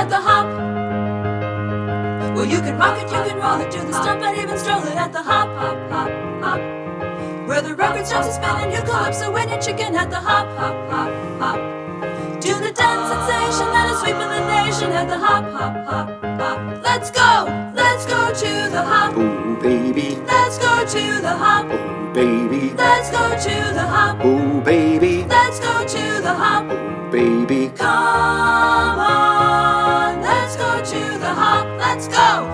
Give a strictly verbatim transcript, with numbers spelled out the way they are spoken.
at the hop. Well, you can rock it, you can roll it, do the stomp and even stroll it at the hop, hop, hop, hop. Where the record starts to spin and you calypso when you're chicken at the hop, hop, hop, hop. Do the dance sensation that is sweeping the nation at the hop, hop, hop, hop. Let's go, let's go to the hop. Oh baby, let's go to the hop. Oh baby, let's go to the hop. Oh baby, let's go to the hop. Oh baby, come on, let's go to the hop. Let's go.